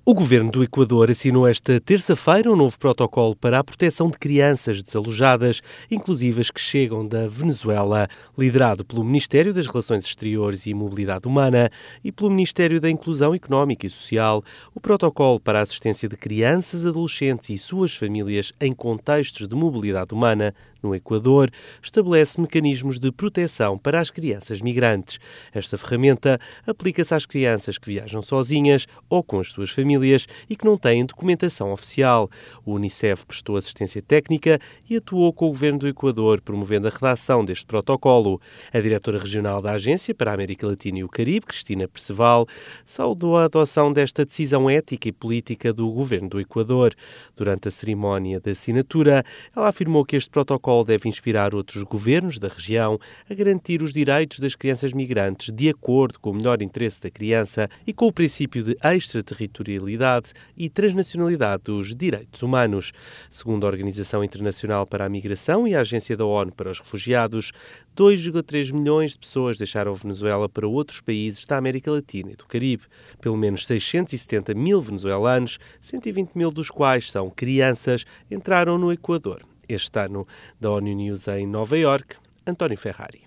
O governo do Equador assinou esta terça-feira um novo protocolo para a proteção de crianças desalojadas, inclusive as que chegam da Venezuela, liderado pelo Ministério das Relações Exteriores e Mobilidade Humana e pelo Ministério da Inclusão Económica e Social. O protocolo para a assistência de crianças, adolescentes e suas famílias em contextos de mobilidade humana no Equador estabelece mecanismos de proteção para as crianças migrantes. Esta ferramenta aplica-se às crianças que viajam sozinhas ou com as suas famílias e que não têm documentação oficial. O Unicef prestou assistência técnica e atuou com o governo do Equador, promovendo a redação deste protocolo. A diretora regional da Agência para a América Latina e o Caribe, Cristina Perceval, saudou a adoção desta decisão ética e política do governo do Equador. Durante a cerimónia de assinatura, ela afirmou que este protocolo deve inspirar outros governos da região a garantir os direitos das crianças migrantes de acordo com o melhor interesse da criança e com o princípio de extraterritorialidade e transnacionalidade dos direitos humanos. Segundo a Organização Internacional para a Migração e a Agência da ONU para os Refugiados, 2,3 milhões de pessoas deixaram a Venezuela para outros países da América Latina e do Caribe. Pelo menos 670 mil venezuelanos, 120 mil dos quais são crianças, entraram no Equador este ano. Da ONU News em Nova Iorque, António Ferrari.